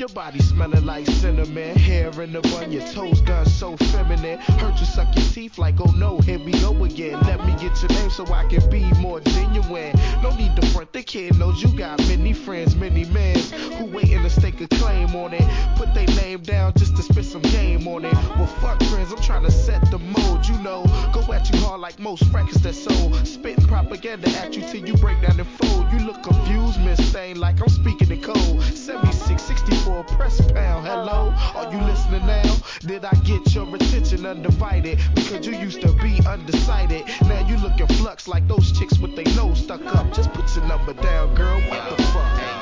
Your body smelling like cinnamon, hair in the bun, your toes done so feminine. Heard you suck your teeth like, oh no, here we go again. Let me get your name so I can be more genuine. No need to front, the kid knows you got many friends, many men who waiting to stake a claim on it. Put their name down just to spit some game on it. Well, fuck trends, I'm trying to set the mode, you know. Go at you hard like most records that sold. Spitting propaganda at you till you break down and fold. You look confused, Miss Thing, like I'm speaking in code. 76, 64, press pound, hello? Are you listening now? Did I get your attention undivided? Because you used to be undecided. Now you looking flux like those chicks with their nose stuck up. Just put your number down, girl, what the fuck?